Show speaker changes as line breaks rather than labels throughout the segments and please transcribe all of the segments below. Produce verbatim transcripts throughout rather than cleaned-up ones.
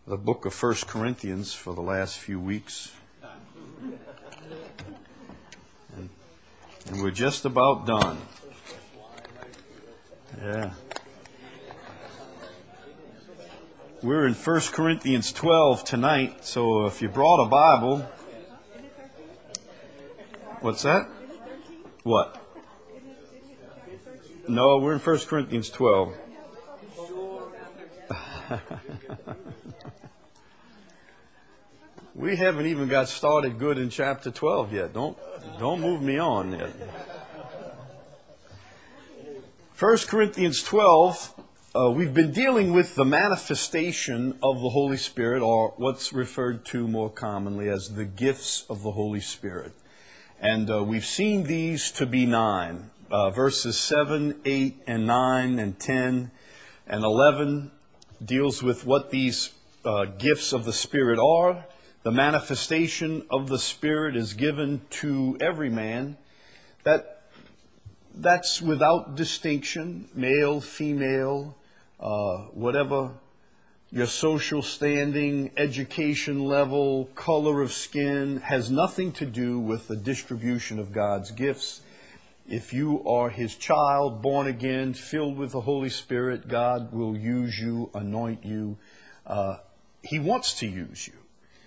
the book of First Corinthians for the last few weeks. And, and we're just about done. Yeah. We're in First Corinthians twelve tonight, so if you brought a Bible... What's that? What? No, we're in First Corinthians twelve. We haven't even got started good in chapter twelve yet. Don't don't move me on yet. First Corinthians twelve, uh, we've been dealing with the manifestation of the Holy Spirit, or what's referred to more commonly as the gifts of the Holy Spirit. And uh, we've seen these to be nine. Uh, verses seven, eight, and nine, and ten, and eleven deals with what these uh, gifts of the Spirit are. The manifestation of the Spirit is given to every man. That that's without distinction, male, female, uh, whatever your social standing, education level, color of skin, has nothing to do with the distribution of God's gifts. If you are His child, born again, filled with the Holy Spirit, God will use you, anoint you. Uh, he wants to use you.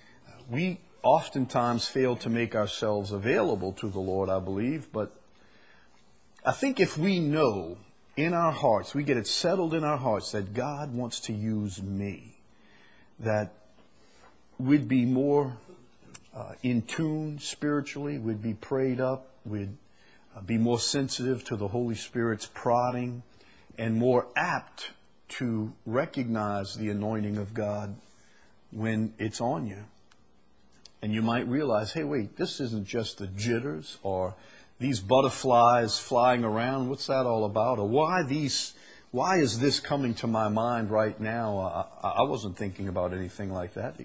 We oftentimes fail to make ourselves available to the Lord, I believe, but I think if we know in our hearts, we get it settled in our hearts that God wants to use me, that we'd be more uh, in tune spiritually, we'd be prayed up, we'd uh, be more sensitive to the Holy Spirit's prodding, and more apt to recognize the anointing of God when it's on you. And you might realize, hey, wait, this isn't just the jitters or these butterflies flying around. What's that all about? Or why these? Why is this coming to my mind right now? I, I wasn't thinking about anything like that.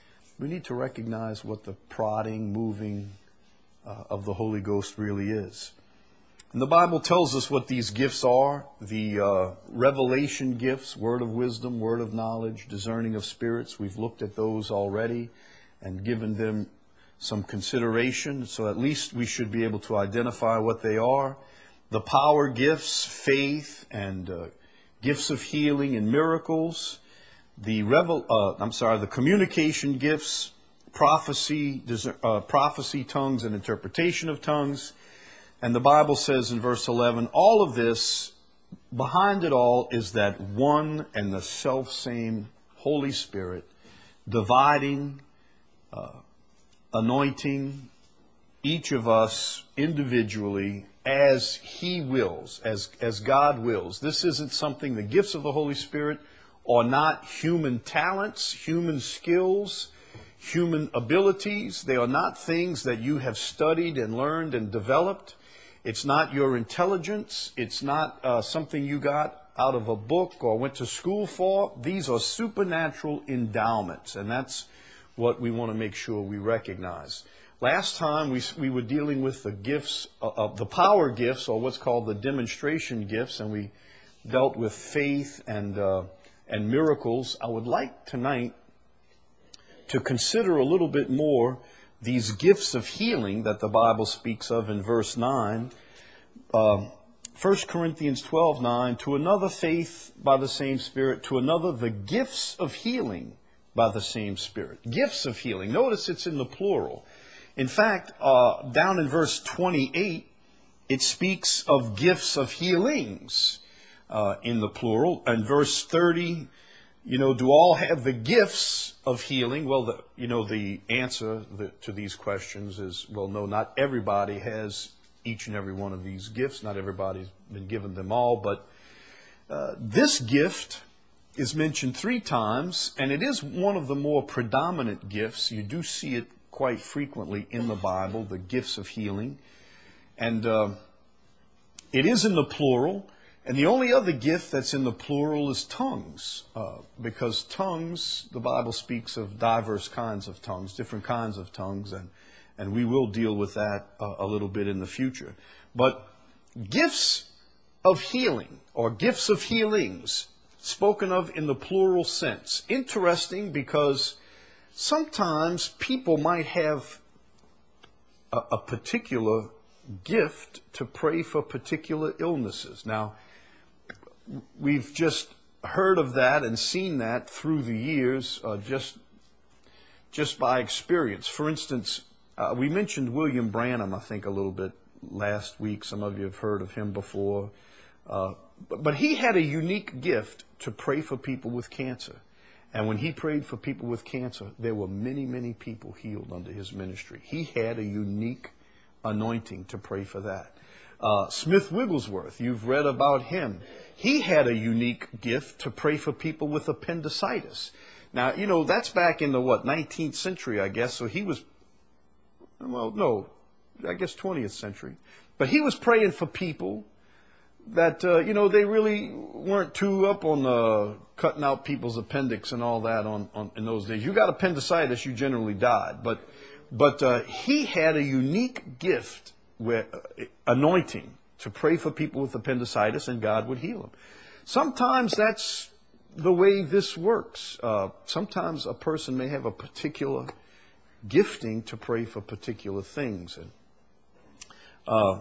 We need to recognize what the prodding, moving uh, of the Holy Ghost really is. And the Bible tells us what these gifts are. The uh, revelation gifts, word of wisdom, word of knowledge, discerning of spirits. We've looked at those already and given them some consideration, so at least we should be able to identify what they are. The power gifts, faith, and uh, gifts of healing and miracles. The revel, uh, I'm sorry, the communication gifts, prophecy, uh, prophecy, tongues, and interpretation of tongues. And the Bible says in verse eleven, all of this, behind it all, is that one and the self-same Holy Spirit, dividing, Uh, anointing each of us individually as He wills, as, as God wills. This isn't something, the gifts of the Holy Spirit are not human talents, human skills, human abilities. They are not things that you have studied and learned and developed. It's not your intelligence. It's not uh, something you got out of a book or went to school for. These are supernatural endowments, and that's what we want to make sure we recognize. Last time we we were dealing with the gifts, of uh, the power gifts, or what's called the demonstration gifts, and we dealt with faith and uh, and miracles. I would like tonight to consider a little bit more these gifts of healing that the Bible speaks of in verse nine. Uh, First Corinthians twelve nine, to another faith by the same Spirit, to another the gifts of healing by the same Spirit. Gifts of healing. Notice it's in the plural. In fact, uh, down in verse twenty-eight, it speaks of gifts of healings uh, in the plural. And verse thirty, you know, do all have the gifts of healing? Well, the, you know, the answer the, to these questions is, well, no, not everybody has each and every one of these gifts. Not everybody's been given them all. But uh, this gift is mentioned three times, and it is one of the more predominant gifts. You do see it quite frequently in the Bible, the gifts of healing. And uh, it is in the plural. And the only other gift that's in the plural is tongues, uh, because tongues, the Bible speaks of diverse kinds of tongues, different kinds of tongues, and, and we will deal with that uh, a little bit in the future. But gifts of healing, or gifts of healings, spoken of in the plural sense. Interesting, because sometimes people might have a, a particular gift to pray for particular illnesses. Now, we've just heard of that and seen that through the years, uh, just just by experience. For instance, uh, we mentioned William Branham, I think, a little bit last week. Some of you have heard of him before. Uh, but, but he had a unique gift to pray for people with cancer. And when he prayed for people with cancer, there were many, many people healed under his ministry. He had a unique anointing to pray for that. Uh, Smith Wigglesworth, you've read about him. He had a unique gift to pray for people with appendicitis. Now, you know, that's back in the, what, nineteenth century, I guess. So he was, well, no, I guess twentieth century. But he was praying for people that, uh, you know, they really weren't too up on uh, cutting out people's appendix and all that on, on in those days. You got appendicitis, you generally died. But, but uh, he had a unique gift, where uh, anointing, to pray for people with appendicitis, and God would heal them. Sometimes that's the way this works. Uh, sometimes a person may have a particular gifting to pray for particular things. And, uh,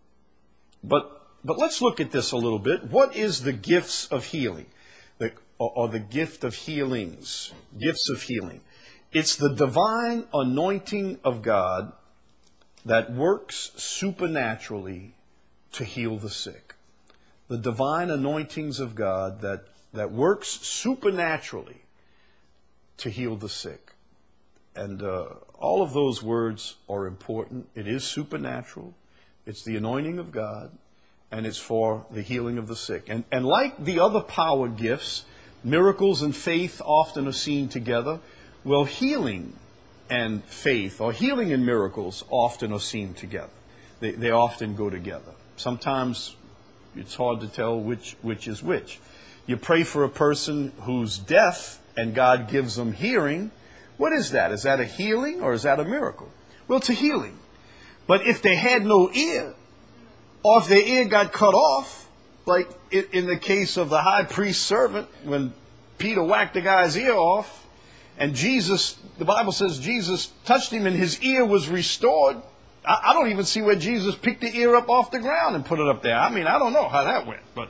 but but let's look at this a little bit. What is the gifts of healing, the, or, or the gift of healings? Gifts of healing. It's the divine anointing of God that works supernaturally to heal the sick. The divine anointings of God that, that works supernaturally to heal the sick. And uh, all of those words are important. It is supernatural. It's the anointing of God, and it's for the healing of the sick. And, and like the other power gifts, miracles and faith often are seen together. Well, healing and faith, or healing and miracles, often are seen together. They, they often go together. Sometimes it's hard to tell which, which is which. You pray for a person who's deaf and God gives them hearing. What is that? Is that a healing or is that a miracle? Well, it's a healing. But if they had no ear, or if their ear got cut off, like in the case of the high priest's servant, when Peter whacked the guy's ear off, and Jesus, the Bible says Jesus touched him and his ear was restored. I, I don't even see where Jesus picked the ear up off the ground and put it up there. I mean, I don't know how that went, but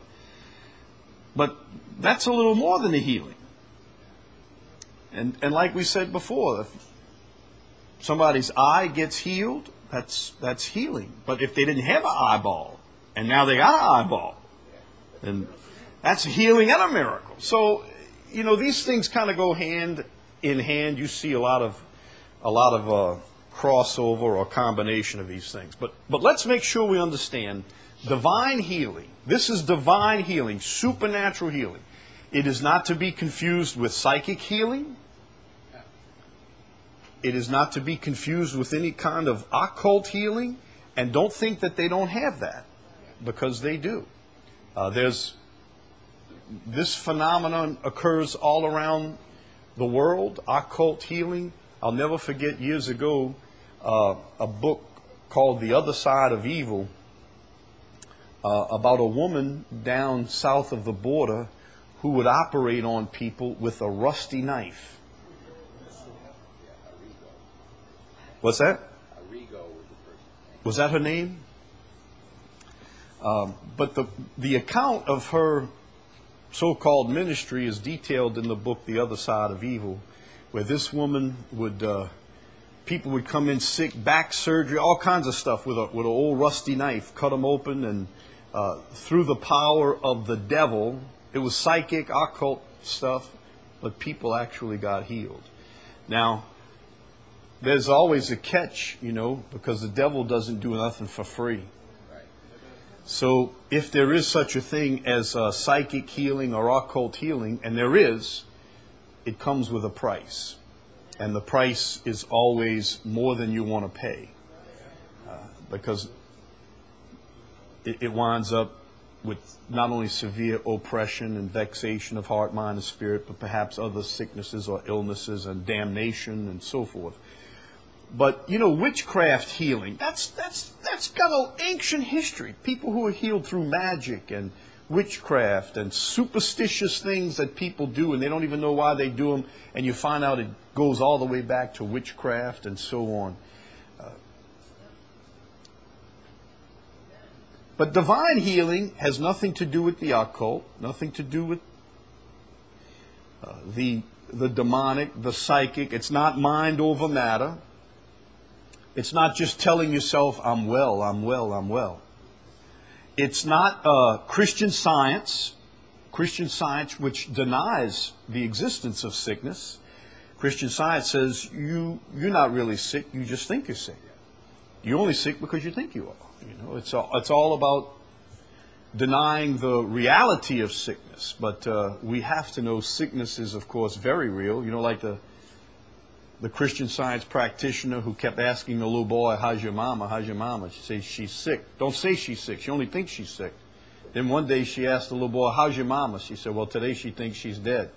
but that's a little more than a healing. And and like we said before, if somebody's eye gets healed, that's that's healing. But if they didn't have an eyeball and now they got an eyeball, then that's a healing and a miracle. So, you know, these things kind of go hand in hand. You see a lot of a lot of uh, crossover or combination of these things. But but let's make sure we understand divine healing. This is divine healing, supernatural healing. It is not to be confused with psychic healing. It is not to be confused with any kind of occult healing. And don't think that they don't have that, because they do. Uh, there's this phenomenon occurs all around the world, occult healing. I'll never forget years ago uh, a book called The Other Side of Evil uh, about a woman down south of the border who would operate on people with a rusty knife. What's that? Was that her name? Um, but the the account of her so-called ministry is detailed in the book The Other Side of Evil, where this woman would, uh, people would come in sick, back surgery, all kinds of stuff with a with an old rusty knife, cut them open, and uh, through the power of the devil, it was psychic, occult stuff, but people actually got healed. Now, there's always a catch, you know, because the devil doesn't do nothing for free. So if there is such a thing as uh, psychic healing or occult healing, and there is, it comes with a price. And the price is always more than you want to pay. Uh, because it, it winds up with not only severe oppression and vexation of heart, mind, and spirit, but perhaps other sicknesses or illnesses and damnation and so forth. But, you know, witchcraft healing, that's that's that's got an ancient history. People who are healed through magic and witchcraft and superstitious things that people do, and they don't even know why they do them, and you find out it goes all the way back to witchcraft and so on. Uh, but divine healing has nothing to do with the occult, nothing to do with uh, the, the demonic, the psychic. It's not mind over matter. It's not just telling yourself, I'm well, I'm well, I'm well. It's not uh, Christian Science, Christian Science which denies the existence of sickness. Christian Science says you, you're not really sick, you just think you're sick. You're only sick because you think you are. You know, it's all, it's all about denying the reality of sickness. But uh, we have to know sickness is, of course, very real. You know, like the the Christian Science practitioner who kept asking the little boy, how's your mama, how's your mama? She says, she's sick. Don't say she's sick. She only thinks she's sick. Then one day she asked the little boy, how's your mama? She said, well, today she thinks she's dead.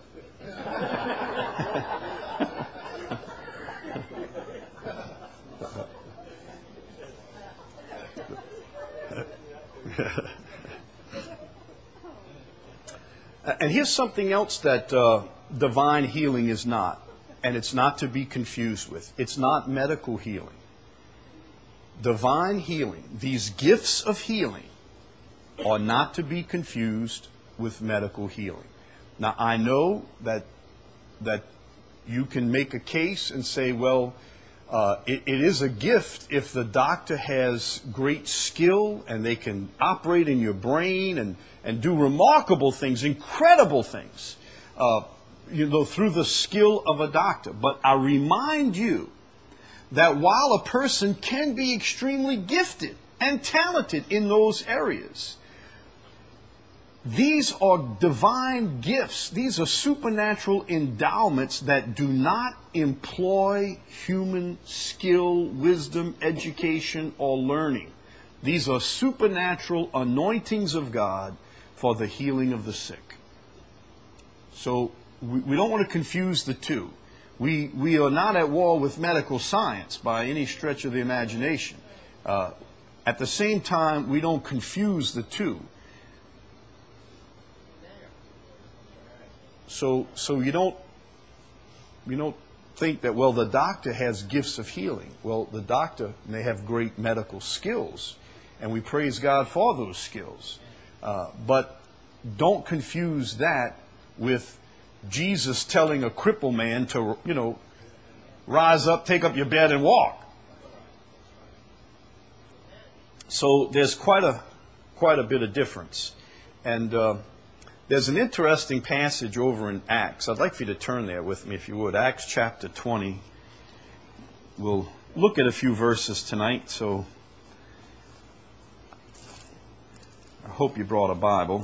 And here's something else that uh, divine healing is not. And it's not to be confused with. It's not medical healing. Divine healing, these gifts of healing, are not to be confused with medical healing. Now, I know that that you can make a case and say, well, uh, it, it is a gift if the doctor has great skill and they can operate in your brain and, and do remarkable things, incredible things. Uh, you know, through the skill of a doctor. But I remind you that while a person can be extremely gifted and talented in those areas, these are divine gifts. These are supernatural endowments that do not employ human skill, wisdom, education, or learning. These are supernatural anointings of God for the healing of the sick. So, We, we don't want to confuse the two. We, we are not at war with medical science by any stretch of the imagination. Uh, at the same time, we don't confuse the two. So, so you don't, you don't think that, well, the doctor has gifts of healing. Well, the doctor may have great medical skills, and we praise God for those skills. Uh, but don't confuse that with Jesus telling a crippled man to, you know, rise up, take up your bed and walk. So there's quite a quite a bit of difference. And uh, there's an interesting passage over in Acts. I'd like for you to turn there with me, if you would. Acts chapter twenty. We'll look at a few verses tonight, so I hope you brought a Bible.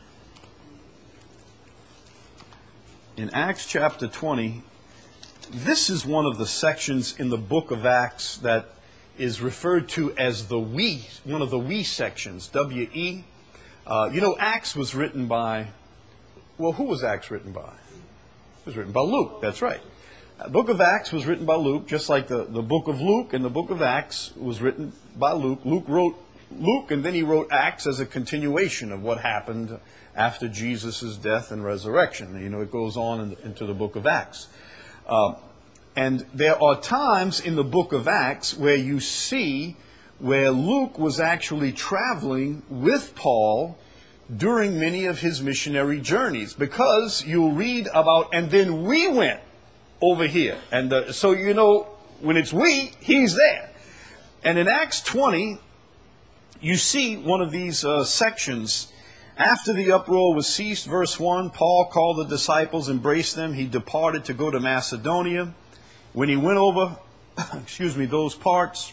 In Acts chapter twenty, this is one of the sections in the book of Acts that is referred to as the we, one of the we sections, W E. Uh, you know, Acts was written by, well, who was Acts written by? It was written by Luke, that's right. The book of Acts was written by Luke, just like the, the book of Luke and the book of Acts was written by Luke. Luke wrote Luke, and then he wrote Acts as a continuation of what happened after Jesus' death and resurrection. You know, it goes on in, into the book of Acts. Uh, and there are times in the book of Acts where you see where Luke was actually traveling with Paul during many of his missionary journeys, because you'll read about, and then we went over here. And uh, so, you know, when it's we, he's there. And in Acts twenty, you see one of these uh, sections. After the uproar was ceased, verse one, Paul called the disciples, embraced them. He departed to go to Macedonia. When he went over, excuse me, those parts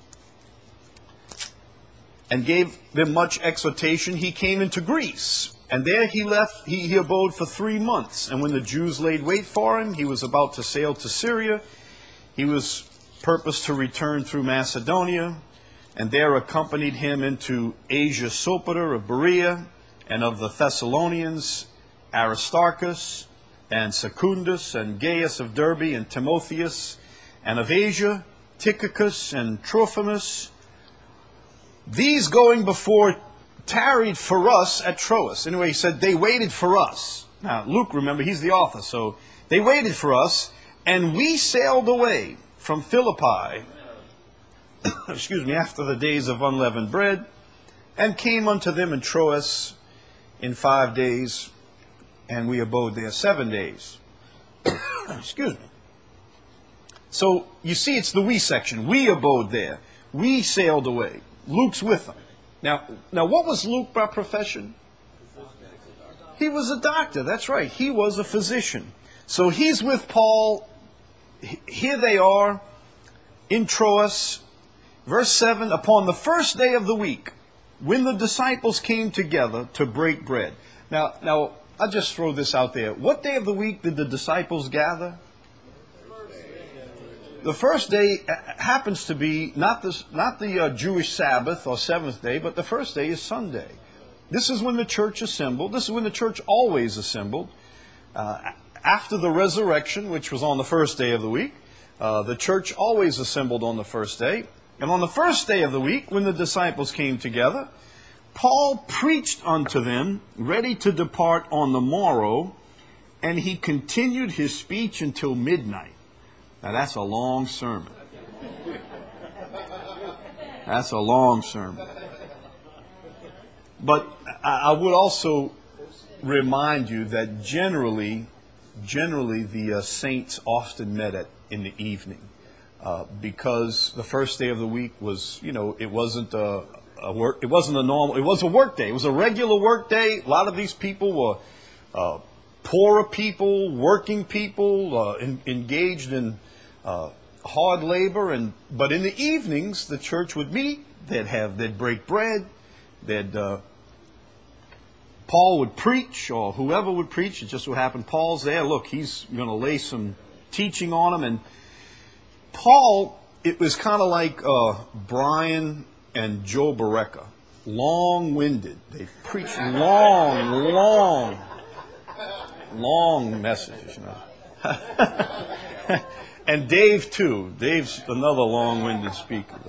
and gave them much exhortation, he came into Greece. And there he left, he, he abode for three months. And when the Jews laid wait for him, he was about to sail to Syria. He was purposed to return through Macedonia, and there accompanied him into Asia Sopater of Berea, and of the Thessalonians, Aristarchus, and Secundus, and Gaius of Derbe, and Timotheus, and of Asia, Tychicus, and Trophimus. These going before tarried for us at Troas. Anyway, he said they waited for us. Now, Luke, remember, he's the author, so they waited for us, and we sailed away from Philippi, excuse me, after the days of unleavened bread, and came unto them in Troas in five days, and we abode there seven days. Excuse me. So, you see, it's the we section. We abode there. We sailed away. Luke's with them. Now, now, what was Luke by profession? He was a doctor. That's right. He was a physician. So he's with Paul. Here they are in Troas. Verse seven, upon the first day of the week, when the disciples came together to break bread. Now, now I'll just throw this out there. What day of the week did the disciples gather? The first day happens to be not the, not the uh, Jewish Sabbath or seventh day, but the first day is Sunday. This is when the church assembled. This is when the church always assembled. Uh, after the resurrection, which was on the first day of the week, uh, the church always assembled on the first day. And on the first day of the week, when the disciples came together, Paul preached unto them, ready to depart on the morrow, and he continued his speech until midnight. Now that's a long sermon. That's a long sermon. But I would also remind you that generally, generally the uh, saints often met at in the evening, uh, because the first day of the week was, you know, it wasn't a, a work, it wasn't a normal, it was a work day. It was a regular work day. A lot of these people were uh, poorer people, working people, uh, in, engaged in uh, hard labor, and but in the evenings the church would meet. They'd have, they'd break bread. They'd uh, Paul would preach, or whoever would preach. It just so happened Paul's there. Look, he's going to lay some teaching on them. And Paul, it was kind of like uh, Brian and Joe Barreca, long-winded. They preached long, long, long messages. You know. And Dave too. Dave's another long-winded speaker.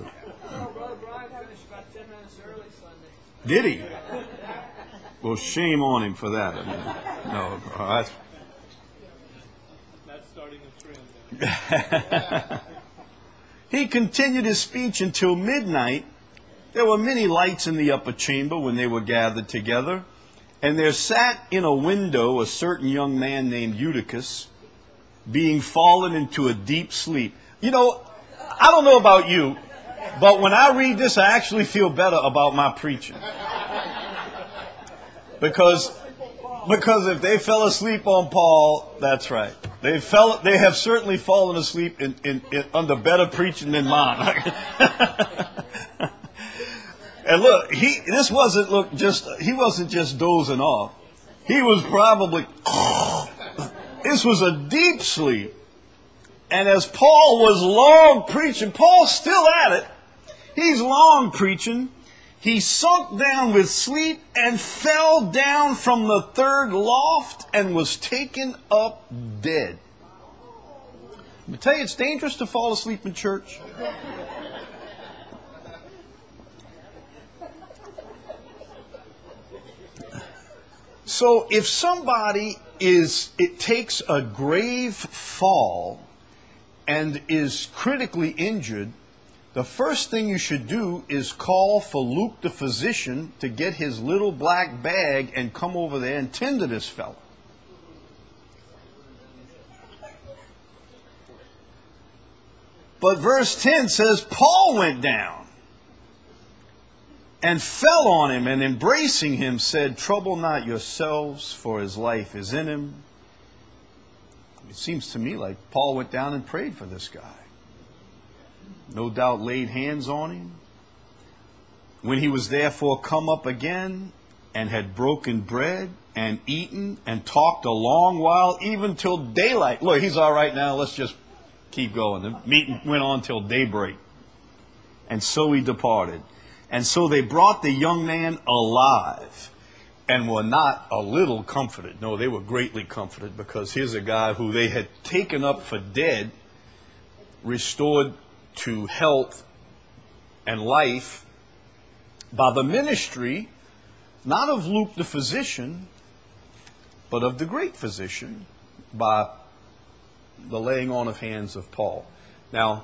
Did he? Well, shame on him for that. I mean, no, that's...
That's starting a trend.
He continued his speech until midnight. There were many lights in the upper chamber when they were gathered together, and there sat in a window a certain young man named Eutychus, being fallen into a deep sleep. You know, I don't know about you, but when I read this, I actually feel better about my preaching. Because, because if they fell asleep on Paul, that's right. They fell. They have certainly fallen asleep in, in, in under better preaching than mine. And look, he this wasn't look just he wasn't just dozing off. He was probably this was a deep sleep. And as Paul was long preaching, Paul's still at it. He's long preaching. He sunk down with sleep and fell down from the third loft and was taken up dead. I tell you, it's dangerous to fall asleep in church. So if somebody is, it takes a grave fall and is critically injured, the first thing you should do is call for Luke the physician to get his little black bag and come over there and tend to this fellow. But verse ten says, Paul went down and fell on him, and embracing him said, trouble not yourselves, for his life is in him. It seems to me like Paul went down and prayed for this guy. No doubt laid hands on him. When he was therefore come up again, and had broken bread, and eaten, and talked a long while, even till daylight. Look, he's all right now, let's just keep going. The meeting went on till daybreak. And so he departed. And so they brought the young man alive, and were not a little comforted. No, they were greatly comforted, because here's a guy who they had taken up for dead, restored to health and life by the ministry not of Luke the physician, but of the great physician by the laying on of hands of Paul. Now,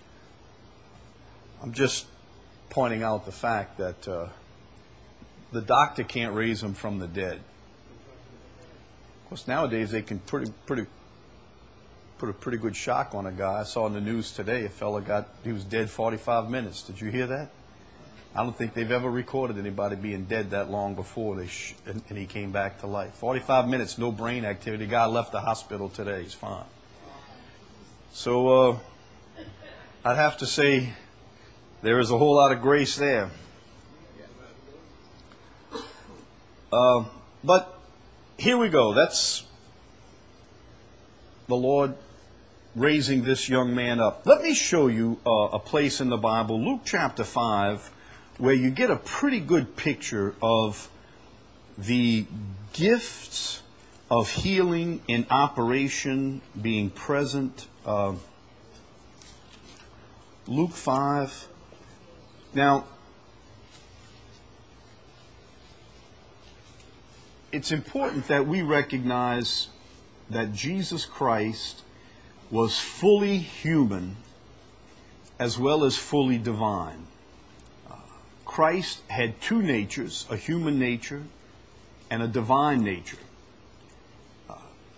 I'm just pointing out the fact that uh, the doctor can't raise him from the dead. Of course, nowadays they can pretty, pretty, put a pretty good shock on a guy. I saw in the news today a fella got, he was dead forty-five minutes. Did you hear that? I don't think they've ever recorded anybody being dead that long before they sh- and, and he came back to life. forty-five minutes, no brain activity. The guy left the hospital today. He's fine. So uh, I'd have to say there is a whole lot of grace there. Uh, but here we go. That's the Lord raising this young man up. Let me show you uh, a place in the Bible, Luke chapter five, where you get a pretty good picture of the gifts of healing in operation being present. Uh, Luke five. Now, it's important that we recognize that Jesus Christ was fully human as well as fully divine. Uh, Christ had two natures, a human nature and a divine nature. Uh,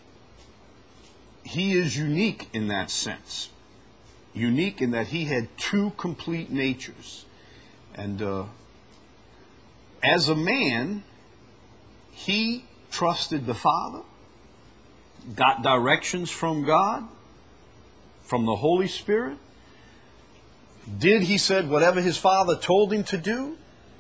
he is unique in that sense. Unique in that he had two complete natures. And uh, as a man, he trusted the Father, got directions from God, from the Holy Spirit, did, he said, whatever his Father told him to do,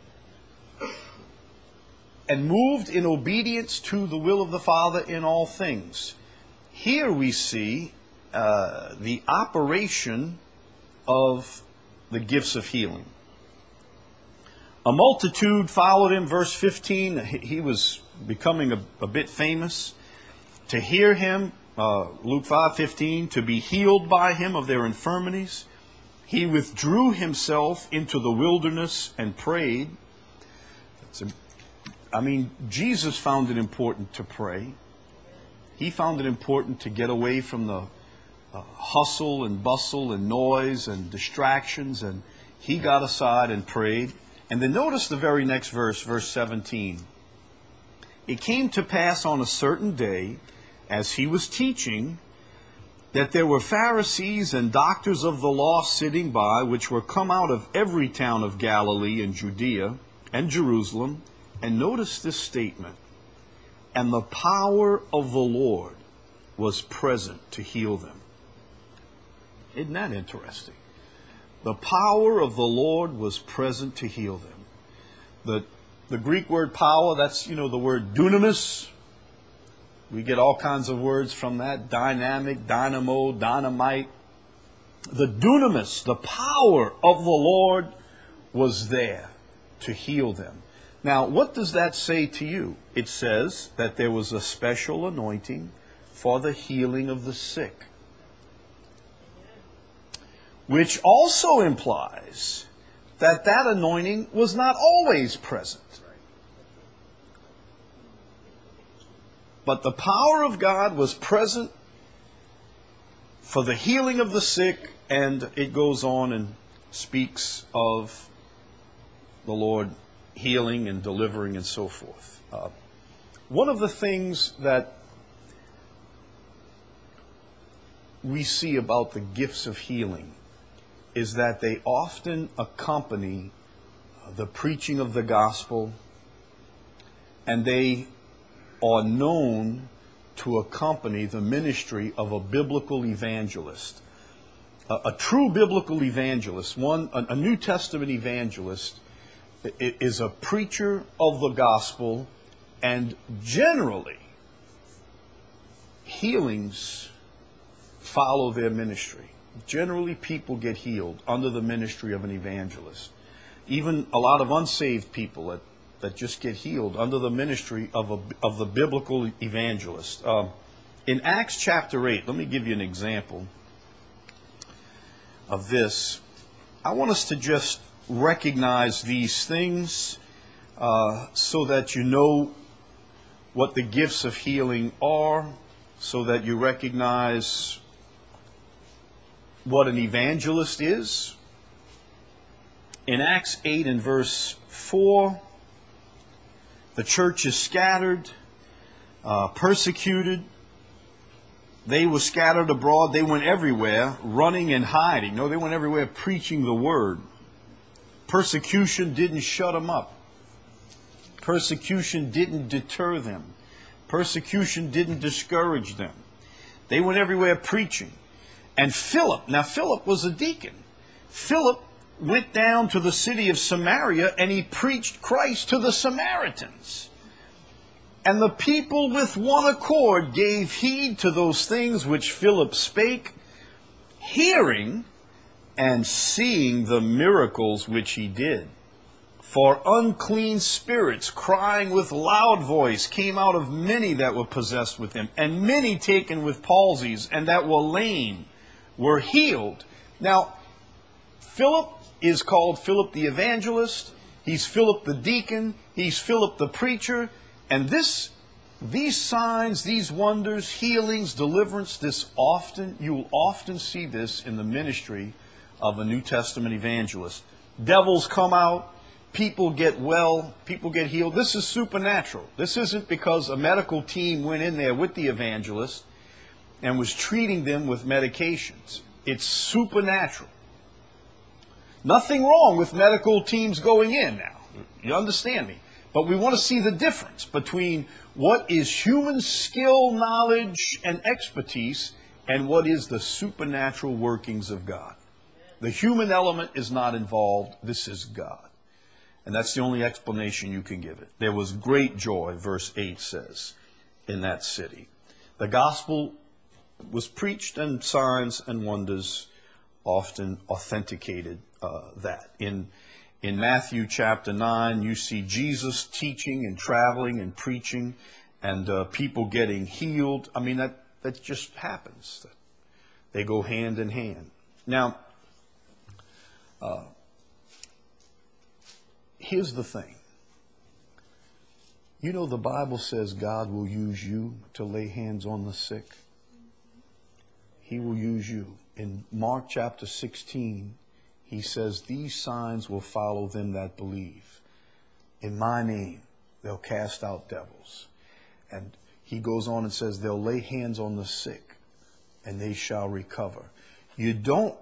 and moved in obedience to the will of the Father in all things. Here we see uh, the operation of the gifts of healing. A multitude followed him, verse fifteen. He was becoming a, a bit famous. To hear him, uh, Luke five fifteen, to be healed by him of their infirmities, he withdrew himself into the wilderness and prayed. That's a, I mean, Jesus found it important to pray. He found it important to get away from the uh, hustle and bustle and noise and distractions, and he got aside and prayed. And then notice the very next verse, verse seventeen. It came to pass on a certain day, as he was teaching, that there were Pharisees and doctors of the law sitting by, which were come out of every town of Galilee and Judea and Jerusalem. And notice this statement. And the power of the Lord was present to heal them. Isn't that interesting? The power of the Lord was present to heal them. The, the Greek word power, that's, you know, the word dunamis. We get all kinds of words from that. Dynamic, dynamo, dynamite. The dunamis, the power of the Lord was there to heal them. Now, what does that say to you? It says that there was a special anointing for the healing of the sick. Which also implies that that anointing was not always present. But the power of God was present for the healing of the sick, and it goes on and speaks of the Lord healing and delivering and so forth. Uh, one of the things that we see about the gifts of healing is that they often accompany the preaching of the gospel, and they are known to accompany the ministry of a biblical evangelist. A, a true biblical evangelist, one a, a New Testament evangelist, is a preacher of the gospel, and generally healings follow their ministry. Generally, people get healed under the ministry of an evangelist. Even a lot of unsaved people that, that just get healed under the ministry of, a, of the biblical evangelist. Um, in Acts chapter eight, let me give you an example of this. I want us to just recognize these things uh, so that you know what the gifts of healing are, so that you recognize what an evangelist is. In Acts eight and verse four, the church is scattered, uh, persecuted. They were scattered abroad. They went everywhere, running and hiding. No, they went everywhere preaching the word. Persecution didn't shut them up. Persecution didn't deter them. Persecution didn't discourage them. They went everywhere preaching. And Philip, now Philip was a deacon. Philip went down to the city of Samaria and he preached Christ to the Samaritans. And the people with one accord gave heed to those things which Philip spake, hearing and seeing the miracles which he did. For unclean spirits, crying with loud voice, came out of many that were possessed with him, and many taken with palsies, and that were lame were healed. Now, Philip is called Philip the evangelist. He's Philip the deacon. He's Philip the preacher. And this, these signs, these wonders, healings, deliverance, this often, you will often see this in the ministry of a New Testament evangelist. Devils come out, people get well, people get healed. This is supernatural. This isn't because a medical team went in there with the evangelist and was treating them with medications. It's supernatural. Nothing wrong with medical teams going in now. You understand me? But we want to see the difference between what is human skill, knowledge, and expertise and what is the supernatural workings of God. The human element is not involved. This is God. And that's the only explanation you can give it. There was great joy, verse eight says, in that city. The gospel was preached and signs and wonders often authenticated uh, that. In In Matthew chapter nine, you see Jesus teaching and traveling and preaching and uh, people getting healed. I mean, that, that just happens. They go hand in hand. Now, uh, here's the thing. You know, the Bible says God will use you to lay hands on the sick. He will use you. In Mark chapter sixteen, he says, these signs will follow them that believe. In my name, they'll cast out devils. And he goes on and says, they'll lay hands on the sick and they shall recover. You don't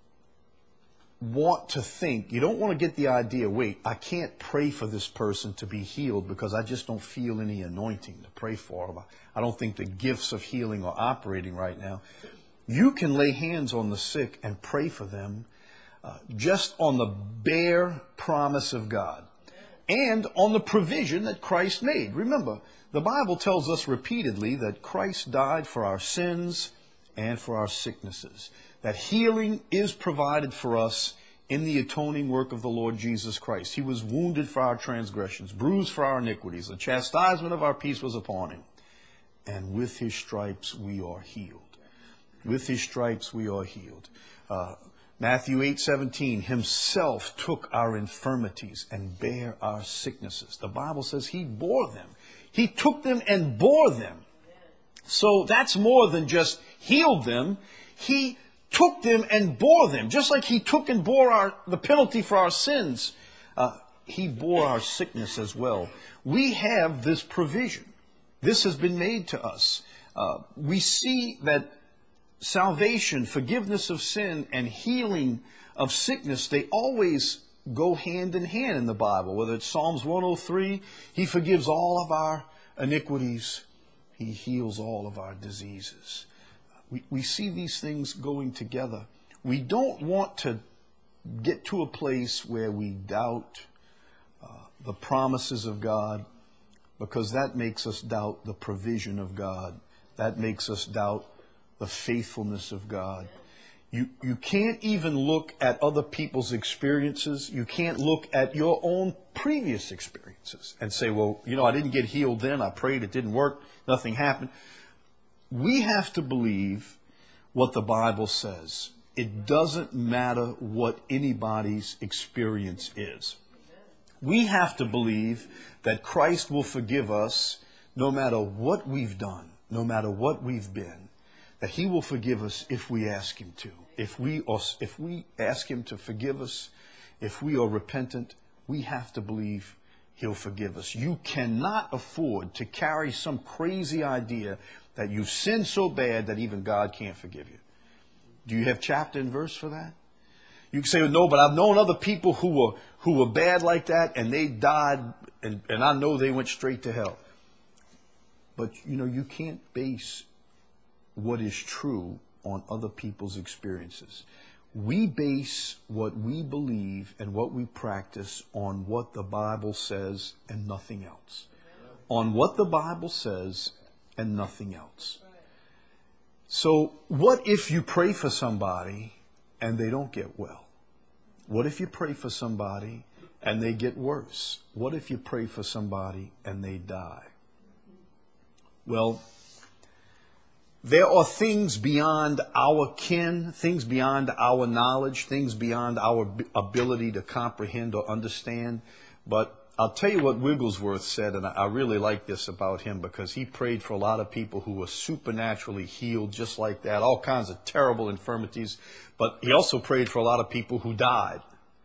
want to think, you don't want to get the idea, wait, I can't pray for this person to be healed because I just don't feel any anointing to pray for them. I don't think the gifts of healing are operating right now. You can lay hands on the sick and pray for them uh, just on the bare promise of God and on the provision that Christ made. Remember, the Bible tells us repeatedly that Christ died for our sins and for our sicknesses, that healing is provided for us in the atoning work of the Lord Jesus Christ. He was wounded for our transgressions, bruised for our iniquities. The chastisement of our peace was upon him. And with his stripes we are healed. With his stripes we are healed. Uh, Matthew eight seventeen, himself took our infirmities and bare our sicknesses. The Bible says he bore them. He took them and bore them. So that's more than just healed them. He took them and bore them. Just like he took and bore our, the penalty for our sins, uh, he bore our sickness as well. We have this provision. This has been made to us. Uh, we see that salvation, forgiveness of sin, and healing of sickness, they always go hand in hand in the Bible. Whether it's Psalms one oh three, he forgives all of our iniquities. He heals all of our diseases. We, we see these things going together. We don't want to get to a place where we doubt uh, the promises of God, because that makes us doubt the provision of God. That makes us doubt the faithfulness of God. You, you can't even look at other people's experiences. You can't look at your own previous experiences and say, well, you know, I didn't get healed then. I prayed, it didn't work. Nothing happened. We have to believe what the Bible says. It doesn't matter what anybody's experience is. We have to believe that Christ will forgive us no matter what we've done, no matter what we've been, that he will forgive us if we ask him to. If we, are, if we ask him to forgive us, if we are repentant, we have to believe he'll forgive us. You cannot afford to carry some crazy idea that you've sinned so bad that even God can't forgive you. Do you have chapter and verse for that? You can say, well, no, but I've known other people who were who were bad like that, and they died, and, and I know they went straight to hell. But, you know, you can't base what is true on other people's experiences. We base what we believe and what we practice on what the Bible says and nothing else. On what the Bible says and nothing else. So what if you pray for somebody and they don't get well? What if you pray for somebody and they get worse? What if you pray for somebody and they die? Well, there are things beyond our ken, things beyond our knowledge, things beyond our ability to comprehend or understand. But I'll tell you what Wigglesworth said, and I really like this about him because he prayed for a lot of people who were supernaturally healed just like that, all kinds of terrible infirmities. But he also prayed for a lot of people who died.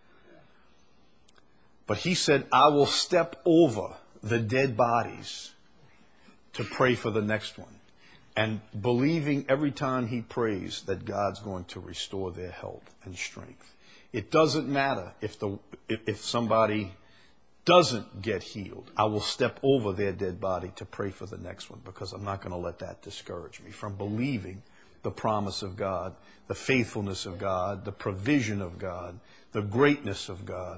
But he said, I will step over the dead bodies to pray for the next one. And believing every time he prays that God's going to restore their health and strength. It doesn't matter if the if, if somebody doesn't get healed. I will step over their dead body to pray for the next one because I'm not going to let that discourage me from believing the promise of God, the faithfulness of God, the provision of God, the greatness of God.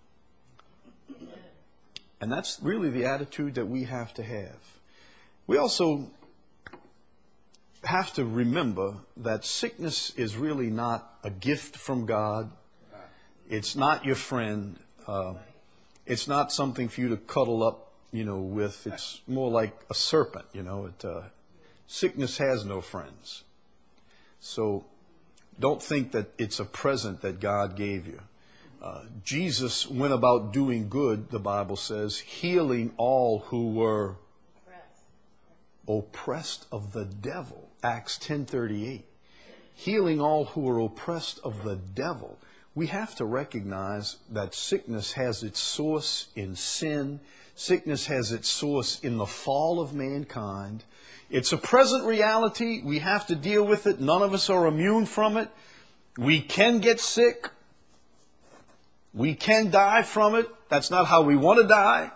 And that's really the attitude that we have to have. We also have to remember that sickness is really not a gift from God. It's not your friend. Uh, it's not something for you to cuddle up, you know, with. It's more like a serpent, you know. It, uh, sickness has no friends. So don't think that it's a present that God gave you. Uh, Jesus went about doing good, the Bible says, healing all who were oppressed of the devil. Acts ten thirty-eight. Healing all who are oppressed of the devil. We have to recognize that sickness has its source in sin. Sickness has its source in the fall of mankind. It's a present reality. We have to deal with it. None of us are immune from it. We can get sick. We can die from it. That's not how we want to die.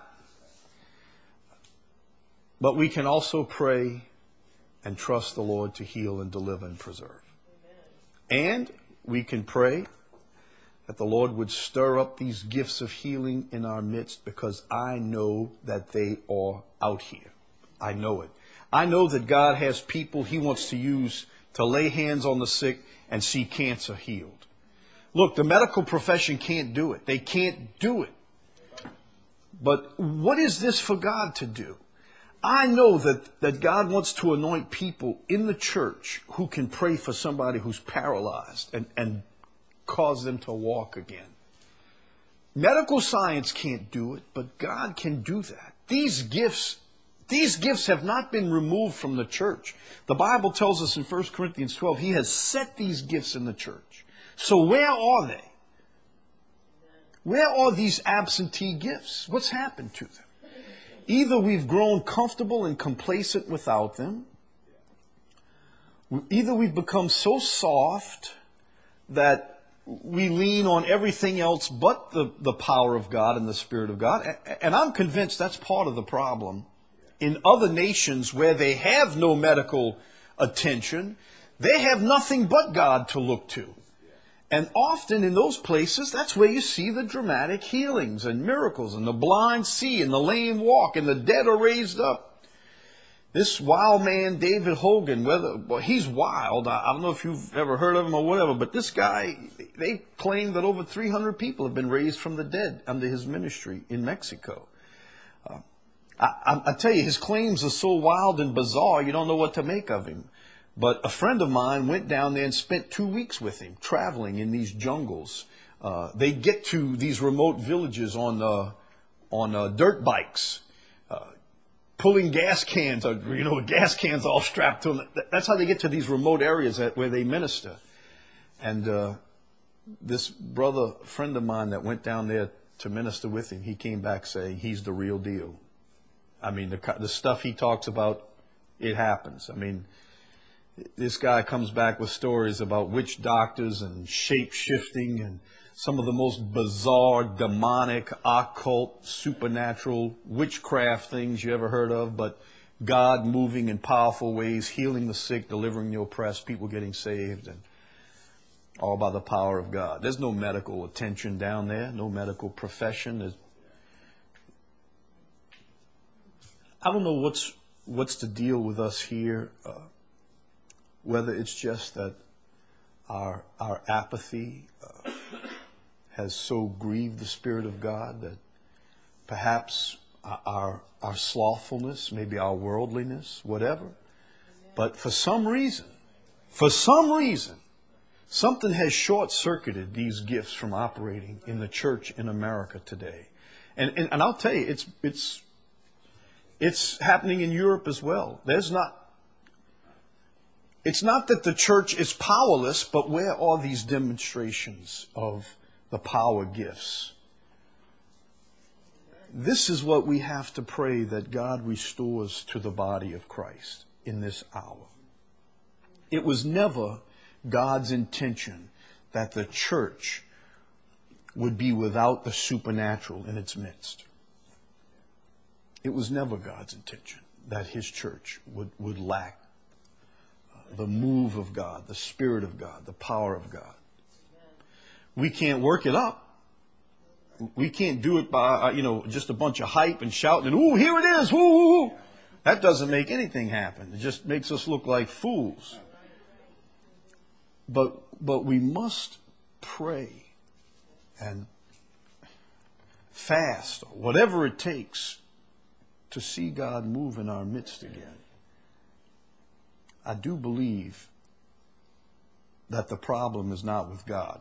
But we can also pray and trust the Lord to heal and deliver and preserve. And we can pray that the Lord would stir up these gifts of healing in our midst because I know that they are out here. I know it. I know that God has people he wants to use to lay hands on the sick and see cancer healed. Look, the medical profession can't do it. They can't do it. But what is this for God to do? I know that, that God wants to anoint people in the church who can pray for somebody who's paralyzed and, and cause them to walk again. Medical science can't do it, but God can do that. These gifts, these gifts have not been removed from the church. The Bible tells us in First Corinthians twelve, he has set these gifts in the church. So where are they? Where are these absentee gifts? What's happened to them? Either we've grown comfortable and complacent without them. Either we've become so soft that we lean on everything else but the, the power of God and the Spirit of God. And I'm convinced that's part of the problem. In other nations where they have no medical attention, they have nothing but God to look to. And often in those places, that's where you see the dramatic healings and miracles, and the blind see, and the lame walk, and the dead are raised up. This wild man, David Hogan, whether well, he's wild. I, I don't know if you've ever heard of him or whatever, but this guy, they claim that over three hundred people have been raised from the dead under his ministry in Mexico. Uh, I, I, I tell you, his claims are so wild and bizarre, you don't know what to make of him. But a friend of mine went down there and spent two weeks with him, traveling in these jungles. Uh, they get to these remote villages on uh, on uh, dirt bikes, uh, pulling gas cans, or, you know, with gas cans all strapped to them. That's how they get to these remote areas that, where they minister. And uh, this brother, friend of mine that went down there to minister with him, he came back saying he's the real deal. I mean, the, the stuff he talks about, it happens. I mean, this guy comes back with stories about witch doctors and shape-shifting and some of the most bizarre, demonic, occult, supernatural, witchcraft things you ever heard of, but God moving in powerful ways, healing the sick, delivering the oppressed, people getting saved, and all by the power of God. There's no medical attention down there, no medical profession. There's, I don't know what's what's the deal with us here, uh, whether it's just that our our apathy uh, has so grieved the Spirit of God that perhaps our our slothfulness, maybe our worldliness, whatever. But for some reason, for some reason, something has short-circuited these gifts from operating in the church in America today. And, and, and I'll tell you, it's, it's, it's happening in Europe as well. There's not, it's not that the church is powerless, but where are these demonstrations of the power gifts? This is what we have to pray that God restores to the body of Christ in this hour. It was never God's intention that the church would be without the supernatural in its midst. It was never God's intention that his church would, would lack the move of God, the Spirit of God, the power of God. We can't work it up. We can't do it by, you know, just a bunch of hype and shouting and, ooh, here it is, woo! That doesn't make anything happen. It just makes us look like fools. But but we must pray and fast, whatever it takes, to see God move in our midst again. I do believe that the problem is not with God.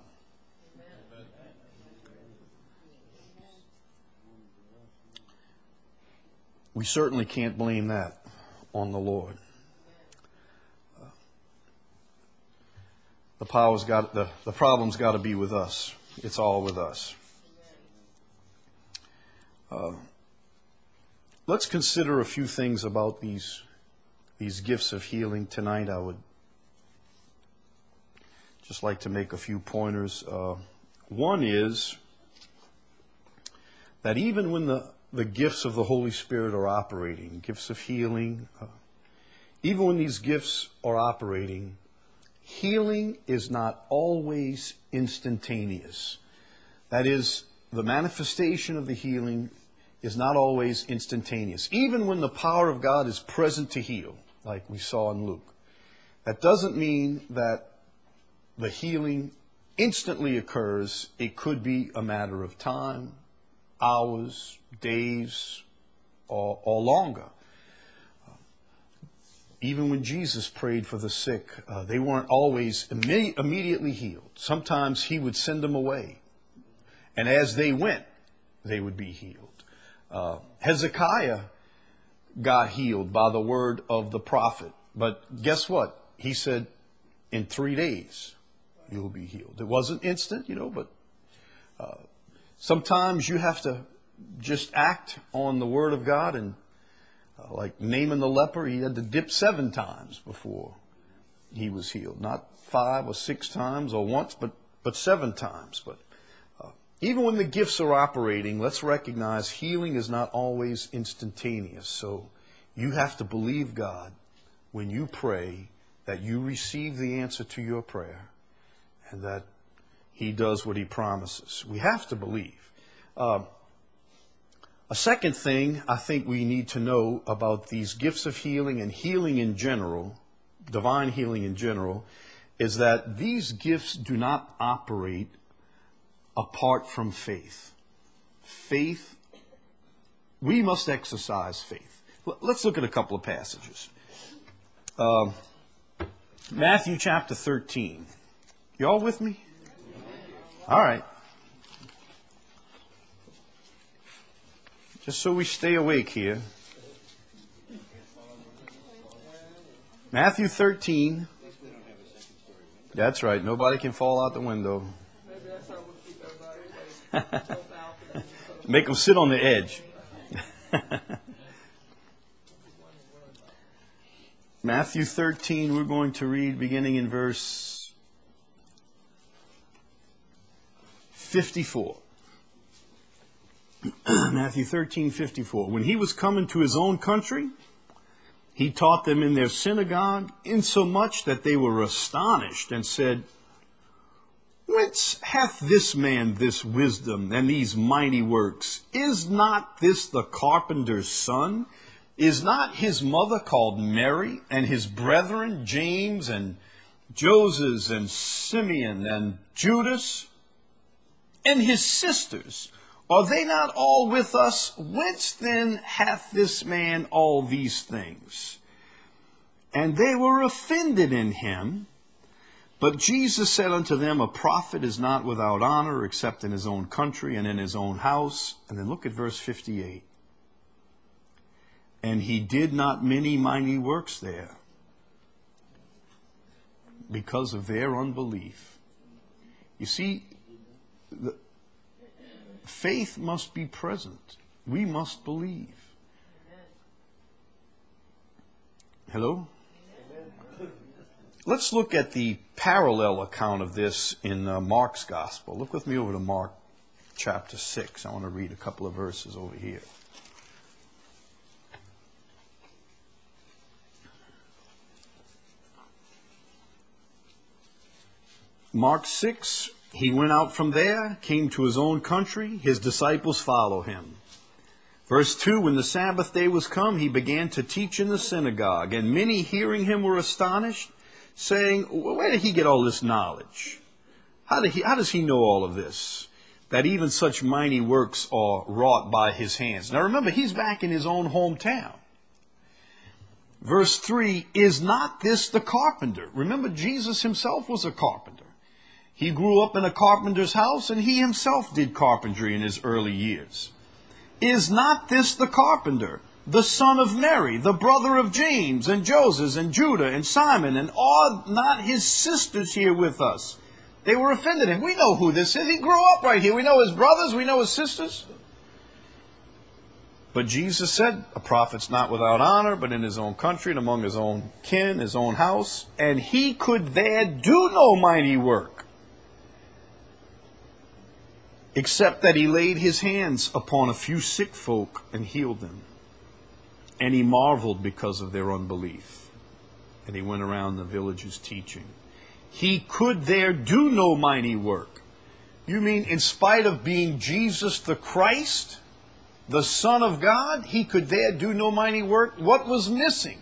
We certainly can't blame that on the Lord. The power's got the, the problem's got to be with us. It's all with us. Uh, let's consider a few things about these these gifts of healing tonight. I would just like to make a few pointers. Uh, one is that even when the, the gifts of the Holy Spirit are operating, gifts of healing, uh, even when these gifts are operating, healing is not always instantaneous. That is, the manifestation of the healing is not always instantaneous. Even when the power of God is present to heal, like we saw in Luke, that doesn't mean that the healing instantly occurs. It could be a matter of time, hours, days, or, or longer. Even when Jesus prayed for the sick, uh, they weren't always imme- immediately healed. Sometimes he would send them away. And as they went, they would be healed. Uh, Hezekiah got healed by the word of the prophet. But guess what? He said, in three days, you'll be healed. It wasn't instant, you know, but uh, sometimes you have to just act on the word of God. And Uh, like Naaman the leper, he had to dip seven times before he was healed. Not five or six times or once, but, but seven times. But uh, even when the gifts are operating, let's recognize healing is not always instantaneous. So you have to believe God when you pray that you receive the answer to your prayer and that he does what he promises. We have to believe. Uh, A second thing I think we need to know about these gifts of healing and healing in general, divine healing in general, is that these gifts do not operate apart from faith. Faith, we must exercise faith. Let's look at a couple of passages. Uh, Matthew chapter thirteen. You all with me? All right. Just so we stay awake here. Matthew thirteen. That's right. Nobody can fall out the window.
Maybe that's how we'll keep everybody awake.
Make them sit on the edge. Matthew thirteen, we're going to read beginning in verse fifty-four. Matthew thirteen, fifty-four. When he was come into his own country, he taught them in their synagogue, insomuch that they were astonished, and said, Whence hath this man this wisdom and these mighty works? Is not this the carpenter's son? Is not his mother called Mary, and his brethren James and Joses and Simeon and Judas? And his sisters, are they not all with us? Whence then hath this man all these things? And they were offended in him. But Jesus said unto them, A prophet is not without honor, except in his own country and in his own house. And then look at verse fifty-eight. And he did not many mighty works there, because of their unbelief. You see, the faith must be present. We must believe. Hello? Let's look at the parallel account of this in uh, Mark's Gospel. Look with me over to Mark chapter six. I want to read a couple of verses over here. Mark six, he went out from there, came to his own country. His disciples follow him. Verse two, when the Sabbath day was come, he began to teach in the synagogue, and many hearing him were astonished, saying, Where did he get all this knowledge? How did he, how does he know all of this? That even such mighty works are wrought by his hands. Now remember, he's back in his own hometown. Verse three, is not this the carpenter? Remember, Jesus himself was a carpenter. He grew up in a carpenter's house, and he himself did carpentry in his early years. Is not this the carpenter, the son of Mary, the brother of James and Joses and Judah and Simon, and are not his sisters here with us? They were offended him. We know who this is. He grew up right here. We know his brothers. We know his sisters. But Jesus said, a prophet's not without honor, but in his own country and among his own kin, his own house. And he could there do no mighty work, except that he laid his hands upon a few sick folk and healed them. And he marveled because of their unbelief. And he went around the villages teaching. He could there do no mighty work. You mean in spite of being Jesus the Christ, the Son of God, he could there do no mighty work? What was missing?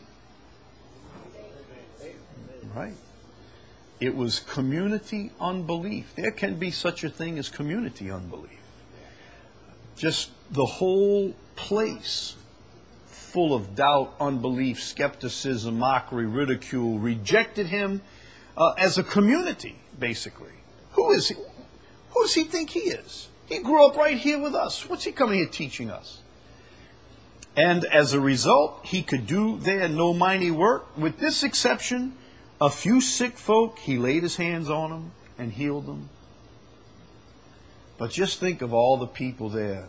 Right. It was community unbelief. There can be such a thing as community unbelief. Just the whole place full of doubt, unbelief, skepticism, mockery, ridicule, rejected him uh, as a community, basically. Who is he? Who does he think he is? He grew up right here with us. What's he coming here teaching us? And as a result, he could do there no mighty work. With this exception, a few sick folk, he laid his hands on them and healed them. But just think of all the people there.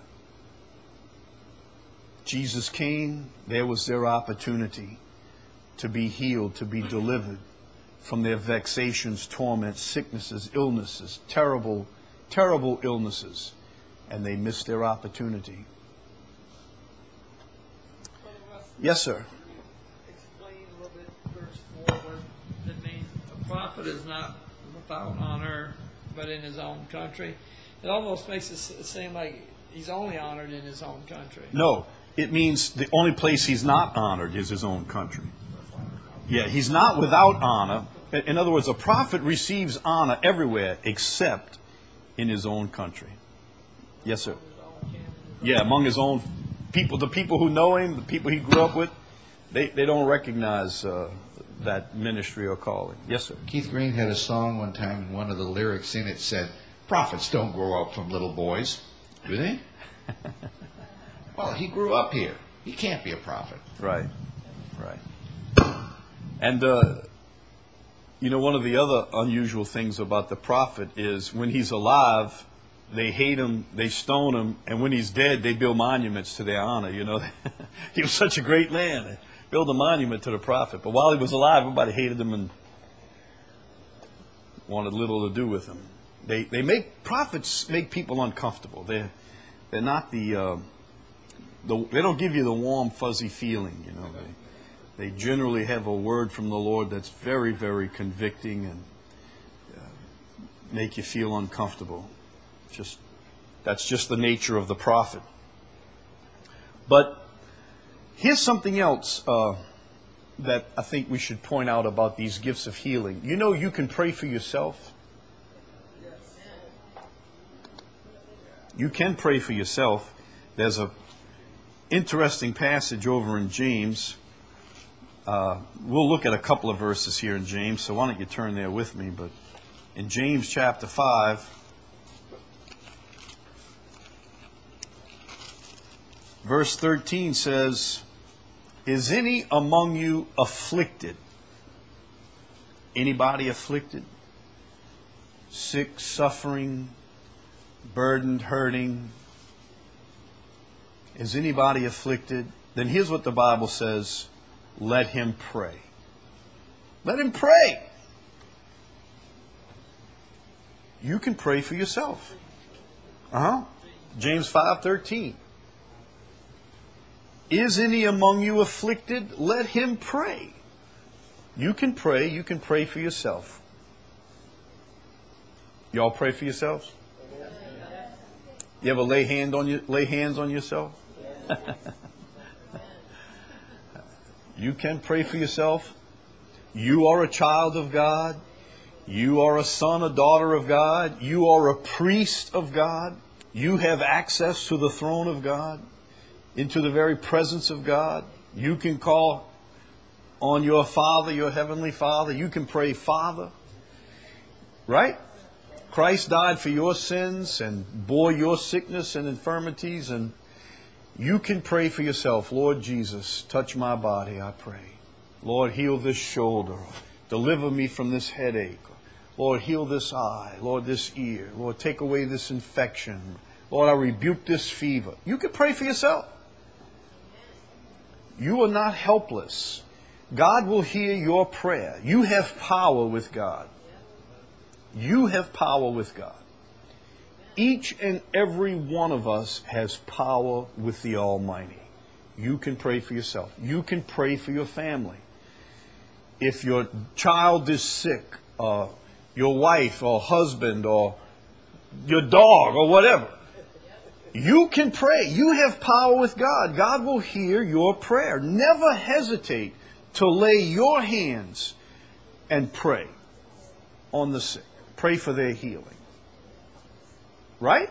Jesus came, there was their opportunity to be healed, to be delivered from their vexations, torments, sicknesses, illnesses, terrible, terrible illnesses. And they missed their opportunity. Yes, sir.
Explain a little bit verse four, what it means. A prophet is not without honor, but in his own country. It almost makes it seem like he's only honored in his own country.
No, it means the only place he's not honored is his own country. Yeah, he's not without honor. In other words, a prophet receives honor everywhere except in his own country. Yes, sir. Yeah, among his own people, the people who know him, the people he grew up with, they, they don't recognize uh, that ministry or calling. Yes, sir.
Keith Green had a song one time, and one of the lyrics in it said, "Prophets don't grow up from little boys, do they?" Well, he grew up here. He can't be a prophet.
Right, right. And, uh, you know, one of the other unusual things about the prophet is when he's alive, they hate him, they stone him, and when he's dead, they build monuments to their honor. You know, he was such a great man. They build a monument to the prophet. But while he was alive, everybody hated him and wanted little to do with him. They they make prophets make people uncomfortable. They're they're not the, uh, the they don't give you the warm fuzzy feeling. You know, they they generally have a word from the Lord that's very very convicting and uh, make you feel uncomfortable. Just that's just the nature of the prophet. But here's something else uh, that I think we should point out about these gifts of healing. You know, you can pray for yourself. You can pray for yourself. There's a interesting passage over in James. Uh, we'll look at a couple of verses here in James, so why don't you turn there with me? But in James chapter five, verse thirteen says, "Is any among you afflicted?" Anybody afflicted? Sick, suffering, burdened, hurting? Is anybody afflicted? Then here's what the Bible says: let him pray. Let him pray. You can pray for yourself. Uh-huh. James five thirteen. Is any among you afflicted? Let him pray. You can pray. You can pray for yourself. Y'all pray for yourselves? You ever lay hand on you, lay hands on yourself? You can pray for yourself. You are a child of God. You are a son, a daughter of God. You are a priest of God. You have access to the throne of God, into the very presence of God. You can call on your Father, your Heavenly Father. You can pray, Father. Right? Christ died for your sins and bore your sickness and infirmities, and you can pray for yourself. Lord Jesus, touch my body, I pray. Lord, heal this shoulder. Deliver me from this headache. Lord, heal this eye. Lord, this ear. Lord, take away this infection. Lord, I rebuke this fever. You can pray for yourself. You are not helpless. God will hear your prayer. You have power with God. You have power with God. Each and every one of us has power with the Almighty. You can pray for yourself. You can pray for your family. If your child is sick, uh, your wife or husband or your dog or whatever, you can pray. You have power with God. God will hear your prayer. Never hesitate to lay your hands and pray on the sick. Pray for their healing. Right?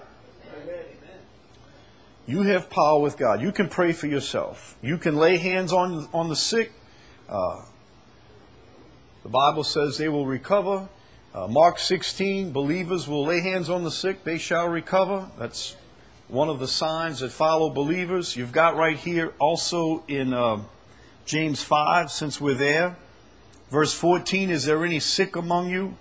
You have power with God. You can pray for yourself. You can lay hands on, on the sick. Uh, the Bible says they will recover. Uh, Mark sixteen, believers will lay hands on the sick. They shall recover. That's one of the signs that follow believers. You've got right here also in uh, James five, since we're there. Verse fourteen, is there any sick among you?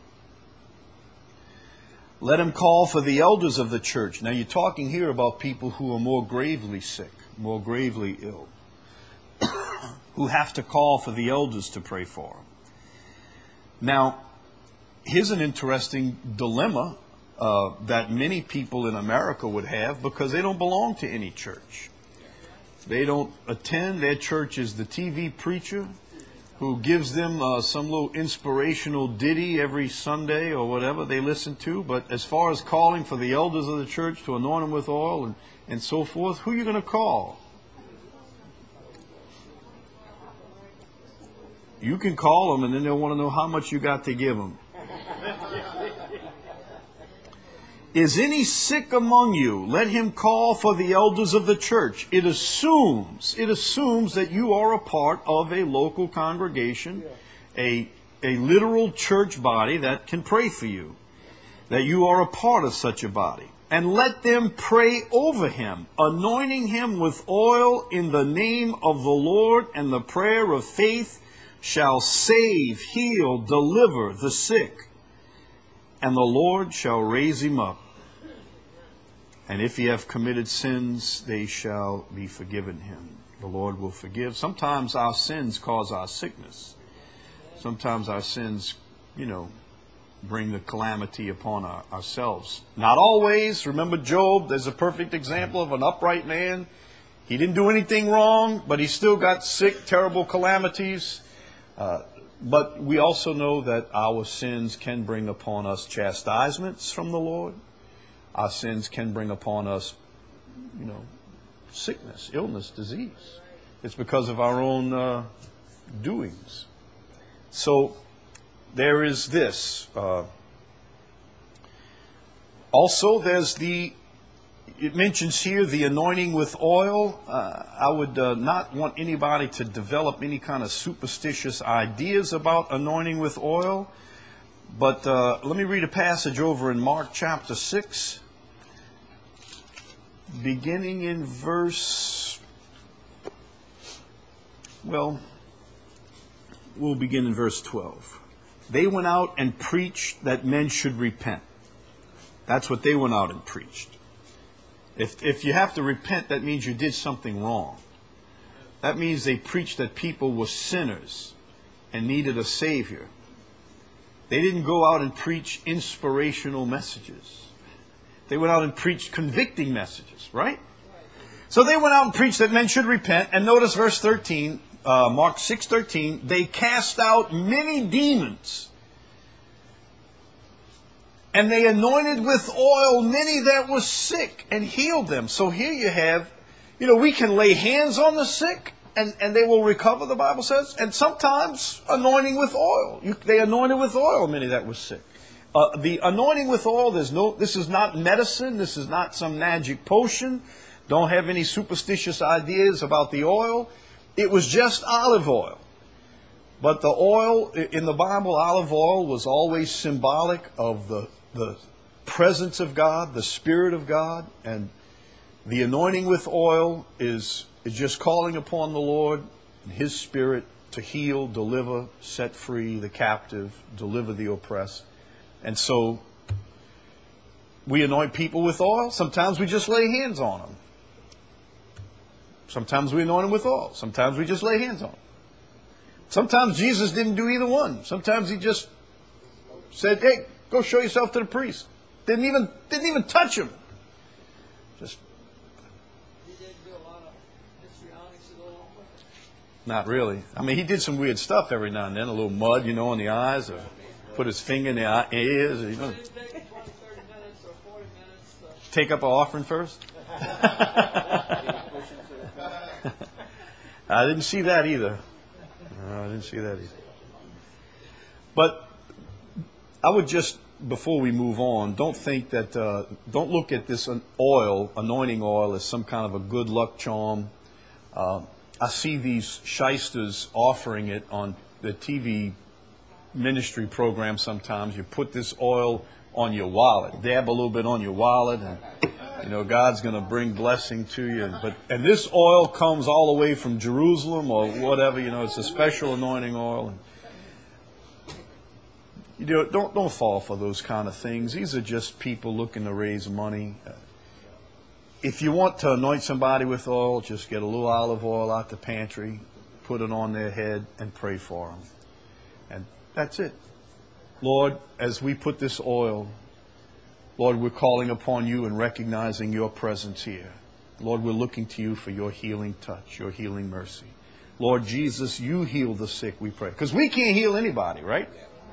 Let him call for the elders of the church. Now you're talking here about people who are more gravely sick, more gravely ill, who have to call for the elders to pray for them. Now, here's an interesting dilemma uh, that many people in America would have, because they don't belong to any church. They don't attend. Their church is the T V preacher who gives them uh, some little inspirational ditty every Sunday or whatever they listen to. But as far as calling for the elders of the church to anoint them with oil and, and so forth, who are you going to call? You can call them and then they'll want to know how much you got to give them. Is any sick among you? Let him call for the elders of the church. It assumes, it assumes that you are a part of a local congregation, a, a literal church body that can pray for you, that you are a part of such a body. and let them pray over him, anointing him with oil in the name of the Lord, and the prayer of faith shall save, heal, deliver the sick, and the Lord shall raise him up. And if he have committed sins, they shall be forgiven him. The Lord will forgive. Sometimes our sins cause our sickness. Sometimes our sins, you know, bring the calamity upon our, ourselves. Not always. Remember Job, there's a perfect example of an upright man. He didn't do anything wrong, but he still got sick, terrible calamities. Uh, but we also know that our sins can bring upon us chastisements from the Lord. Our sins can bring upon us, you know, sickness, illness, disease. It's because of our own uh, doings. So there is this. Uh, also, there's the, it mentions here the anointing with oil. Uh, I would uh, not want anybody to develop any kind of superstitious ideas about anointing with oil. But uh, let me read a passage over in Mark chapter six, beginning in verse, well, we'll begin in verse twelve. They went out and preached that men should repent. That's what they went out and preached. If if you have to repent, that means you did something wrong. That means they preached that people were sinners and needed a Savior. They didn't go out and preach inspirational messages. They went out and preached convicting messages, right? So they went out and preached that men should repent. And notice verse thirteen, uh, Mark six thirteen, they cast out many demons. And they anointed with oil many that were sick and healed them. So here you have, you know, we can lay hands on the sick and, and they will recover, the Bible says. And sometimes anointing with oil. You, they anointed with oil many that were sick. Uh, the anointing with oil, there's no, this is not medicine. This is not some magic potion. Don't have any superstitious ideas about the oil. It was just olive oil. But the oil, in the Bible, olive oil was always symbolic of the, the presence of God, the Spirit of God. And the anointing with oil is, is just calling upon the Lord and His Spirit to heal, deliver, set free the captive, deliver the oppressed. And so we anoint people with oil. Sometimes we just lay hands on them. Sometimes we anoint them with oil. Sometimes we just lay hands on them. Sometimes Jesus didn't do either one. Sometimes He just said, hey, go show yourself to the priest. Didn't even, didn't even touch him. Just.
He did do a lot of histrionics to go along with it.
Not really. I mean, He did some weird stuff every now and then. A little mud, you know, on the eyes, or put His finger in the eye, ears. Or, you know.
It didn't take twenty, thirty minutes or forty minutes to...
Take up an offering first? I didn't see that either. No, I didn't see that either. But I would just, before we move on, don't think that, uh, don't look at this oil, anointing oil, as some kind of a good luck charm. Uh, I see these shysters offering it on the T V ministry program sometimes. You put this oil on your wallet, dab a little bit on your wallet, and you know God's going to bring blessing to you. But and this oil comes all the way from Jerusalem or whatever. You know, it's a special anointing oil. And, you know, don't don't fall for those kind of things. These are just people looking to raise money. If you want to anoint somebody with oil, just get a little olive oil out the pantry, put it on their head, and pray for them. And that's it. Lord, as we put this oil, Lord, we're calling upon You and recognizing Your presence here. Lord, we're looking to You for Your healing touch, Your healing mercy. Lord Jesus, You heal the sick, we pray. Because we can't heal anybody, right?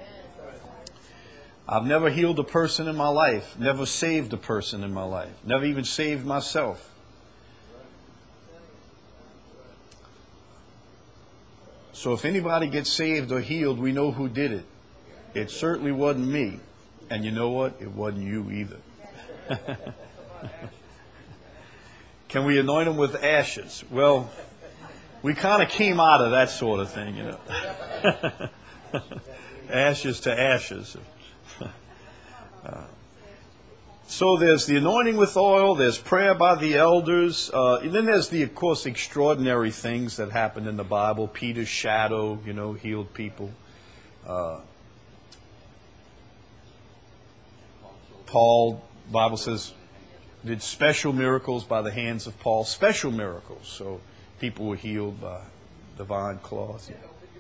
I've never healed a person in my life, never saved a person in my life, never even saved myself. So if anybody gets saved or healed, we know who did it. It certainly wasn't me. And you know what? It wasn't you either. Can we anoint them with ashes? Well, we kind of came out of that sort of thing, you know. Ashes to ashes. Uh, So there's the anointing with oil, there's prayer by the elders, uh, and then there's the, of course, extraordinary things that happened in the Bible. Peter's shadow, you know, healed people. Uh, Paul, the Bible says, did special miracles by the hands of Paul, special miracles. So people were healed by divine claws. Yeah.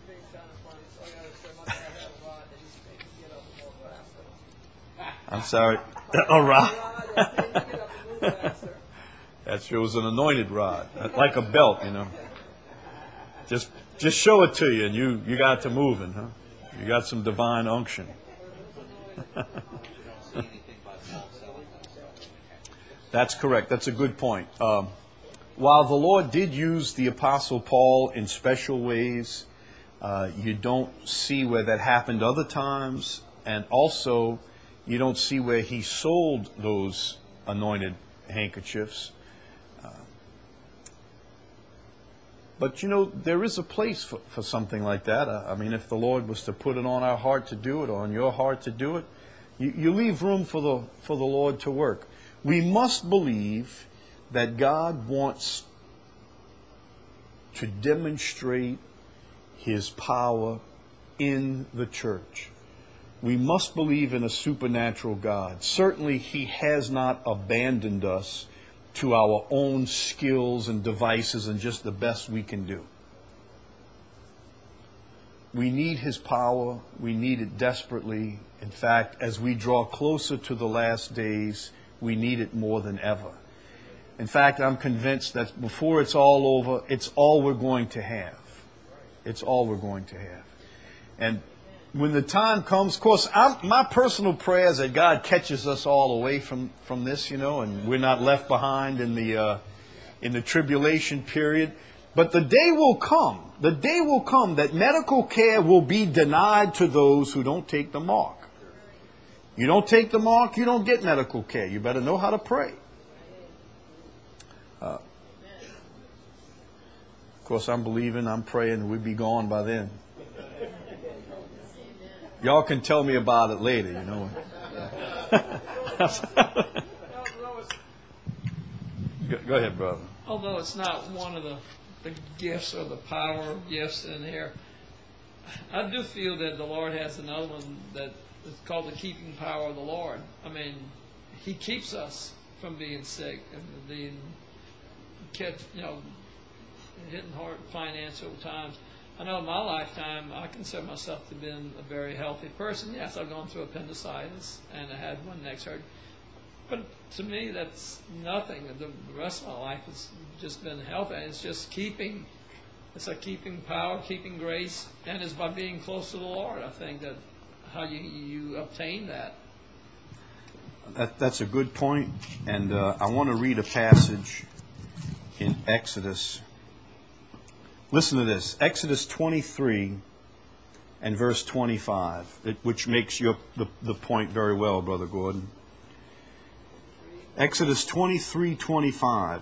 I'm sorry. A rod. That sure was an anointed rod, like a belt, you know. Just, just show it to you, and you, you got to moving, huh? You got some divine unction. That's correct. That's a good point. Um, while the Lord did use the Apostle Paul in special ways, uh, you don't see where that happened other times, and also you don't see where he sold those anointed handkerchiefs. Uh, but, you know, there is a place for, for something like that. Uh, I mean, if the Lord was to put it on our heart to do it, or on your heart to do it, you, you leave room for the, for the Lord to work. We must believe that God wants to demonstrate His power in the church. We must believe in a supernatural God. Certainly, He has not abandoned us to our own skills and devices and just the best we can do. We need His power. We need it desperately. In fact, as we draw closer to the last days, we need it more than ever. In fact, I'm convinced that before it's all over, it's all we're going to have. It's all we're going to have. And when the time comes, of course, I'm, my personal prayer is that God catches us all away from, from this, you know, and we're not left behind in the uh, in the tribulation period. But the day will come, the day will come that medical care will be denied to those who don't take the mark. You don't take the mark, you don't get medical care. You better know how to pray. Uh, of course, I'm believing, I'm praying we'll be gone by then. Y'all can tell me about it later, you know. go, go ahead, brother.
Although it's not one of the, the gifts or the power gifts in here, I do feel that the Lord has another one that is called the keeping power of the Lord. I mean, He keeps us from being sick and being, you know, hitting hard financial times. I know in my lifetime, I consider myself to have been a very healthy person. Yes, I've gone through appendicitis and I had one neck surgery. But to me, that's nothing. The rest of my life has just been healthy. And it's just keeping, it's a keeping power, keeping grace, and it's by being close to the Lord, I think, that how you, you obtain that.
that. That's a good point. And uh, I want to read a passage in Exodus. Listen to this, Exodus twenty-three and verse twenty-five, which makes your, the, the point very well, Brother Gordon. Exodus twenty-three twenty-five.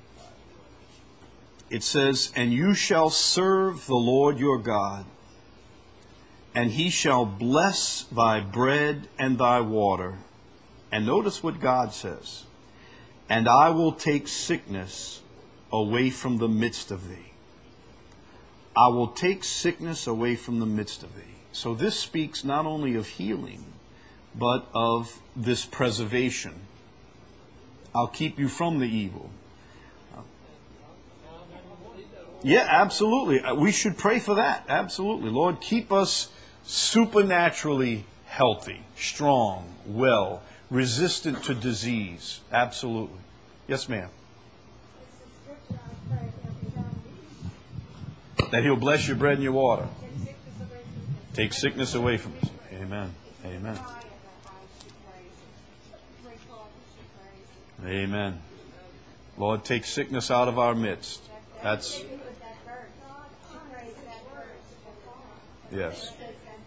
It says, "And you shall serve the Lord your God, and He shall bless thy bread and thy water." And notice what God says. "And I will take sickness away from the midst of thee." I will take sickness away from the midst of thee. So this speaks not only of healing, but of this preservation. I'll keep you from the evil. Yeah, absolutely. We should pray for that. Absolutely. Lord, keep us supernaturally healthy, strong, well, resistant to disease. Absolutely. Yes, ma'am. That He'll bless your bread and your water. Take sickness away from us. Amen. Amen. Amen. Lord, take sickness out of our midst. That's... Yes.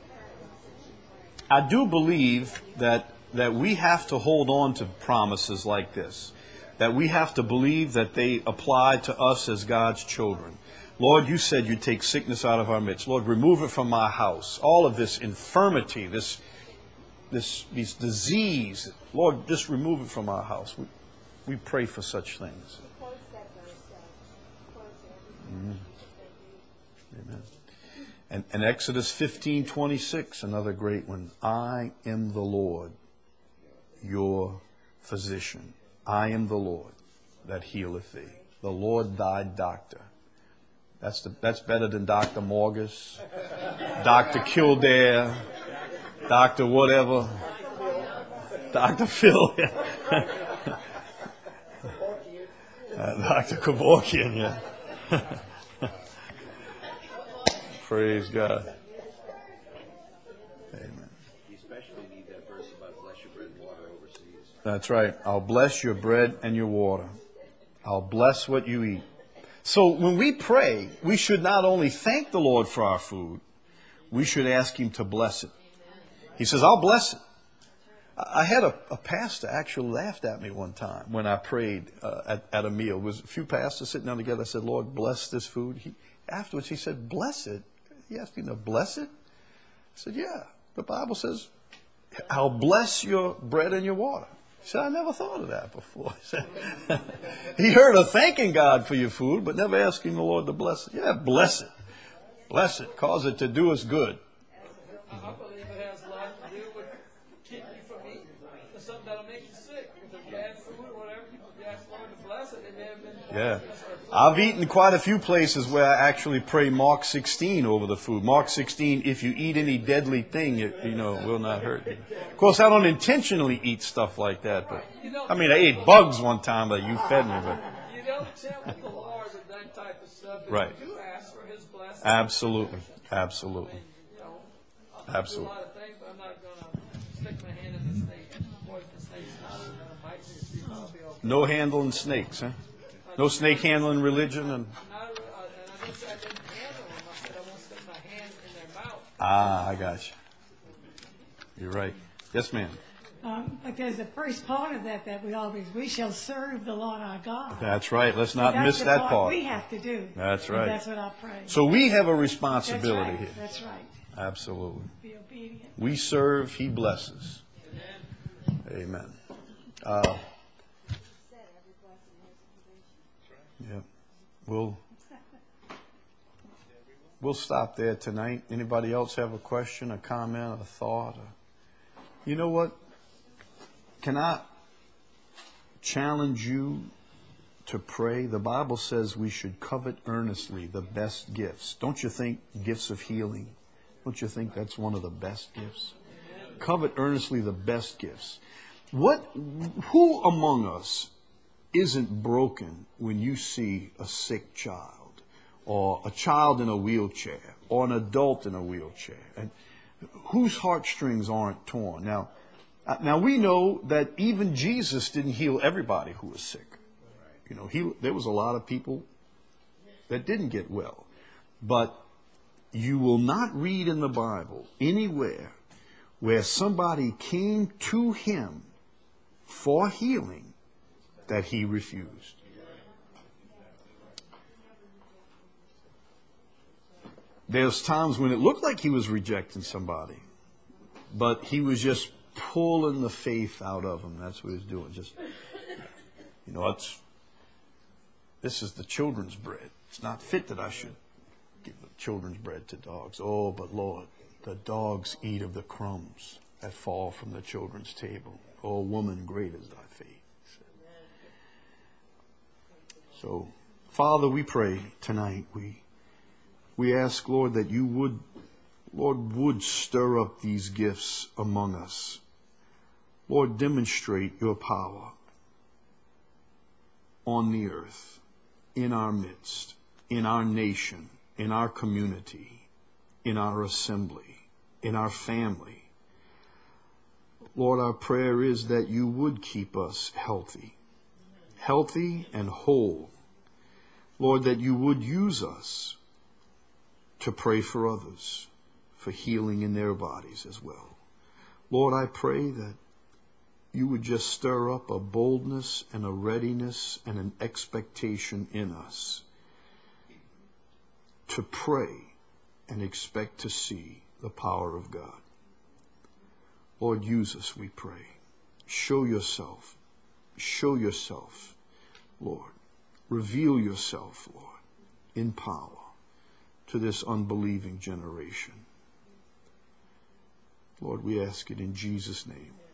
I do believe that, that we have to hold on to promises like this. That we have to believe that they apply to us as God's children. Lord, you said you'd take sickness out of our midst. Lord, remove it from my house. All of this infirmity, this this these disease. Lord, just remove it from our house. We, we pray for such things. Mm. Amen. And, and Exodus fifteen twenty-six, another great one. I am the Lord, your physician. I am the Lord that healeth thee. The Lord thy doctor. That's the, that's better than Doctor Morgus, Doctor Kildare, Doctor whatever, Doctor Phil, uh, Doctor Kevorkian, yeah. Praise God. Amen.
You especially need that verse about bless your bread and water overseas.
That's right. I'll bless your bread and your water. I'll bless what you eat. So when we pray, we should not only thank the Lord for our food, we should ask Him to bless it. He says, I'll bless it. I had a, a pastor actually laughed at me one time when I prayed uh, at, at a meal. It was a few pastors sitting down together. I said, Lord, bless this food. He, afterwards, he said, bless it? He asked me to bless it? I said, yeah. The Bible says, I'll bless your bread and your water. He said, I never thought of that before. He heard of thanking God for your food, but never asking the Lord to bless it. Yeah, bless it. Bless it. Cause it to do us good.
I believe it has a lot to do with keeping you from eating something that'll make you sick. If it's bad food or whatever, you ask the Lord to bless it, it may have been.
Yeah. I've eaten quite a few places where I actually pray Mark sixteen over the food. Mark sixteen, if you eat any deadly thing, it, you know, will not hurt you. Of course, I don't intentionally eat stuff like that, but I mean, I ate bugs one time that you fed me, but
You don't tempt the Lord with that type of stuff, but
right.
you do ask for His blessing.
Absolutely, absolutely,
You know, I'll do a
absolutely.
lot of things, but I'm not going to stick my hand in the snake. Boy, if the snake's not going to bite me, see if I'll be okay.
No handling snakes, huh? No snake handling religion, and
Not, uh, and I didn't say I didn't handle them. I said I won't stick my hand in their mouth.
ah, I got you. You're right. Yes, ma'am.
Um, but there's the first part of that that we always, we shall serve the Lord our God.
That's right. Let's not
that's
miss
the
that
part
part.
we have to do.
That's
And
right.
that's what I pray.
So we have a
that's
responsibility
right.
here.
That's right.
Absolutely.
Be obedient.
We serve, He blesses. Amen. Uh, yeah. We'll, we'll stop there tonight. Anybody else have a question, a comment, a thought? Or, you know what? Can I challenge you to pray? The Bible says we should covet earnestly the best gifts. Don't you think gifts of healing? Don't you think that's one of the best gifts? Covet earnestly the best gifts. What? Who among us isn't broken when you see a sick child, or a child in a wheelchair, or an adult in a wheelchair, and whose heartstrings aren't torn? Now, now we know that even Jesus didn't heal everybody who was sick. You know, he there was a lot of people that didn't get well, but you will not read in the Bible anywhere where somebody came to Him for healing that He refused. There's times when it looked like He was rejecting somebody, but He was just pulling the faith out of them. That's what He was doing. Just, you know, it's, this is the children's bread. It's not fit that I should give the children's bread to dogs. Oh, but Lord, the dogs eat of the crumbs that fall from the children's table. Oh, woman, great is thy faith. So, Father, we pray tonight. We we ask, Lord, that you would, Lord, would stir up these gifts among us. Lord, demonstrate your power on the earth, in our midst, in our nation, in our community, in our assembly, in our family. Lord, our prayer is that you would keep us healthy, healthy and whole. Lord, that you would use us to pray for others, for healing in their bodies as well. Lord, I pray that you would just stir up a boldness and a readiness and an expectation in us to pray and expect to see the power of God. Lord, use us, we pray. Show yourself. Show yourself, Lord. Reveal yourself, Lord, in power to this unbelieving generation. Lord, we ask it in Jesus' name.